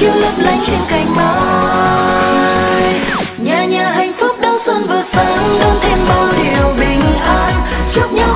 chiếu lấp lánh trên cành mai. Nhà nhà hạnh phúc đón xuân vừa sang, đón thêm bao điều bình an, chúc nhau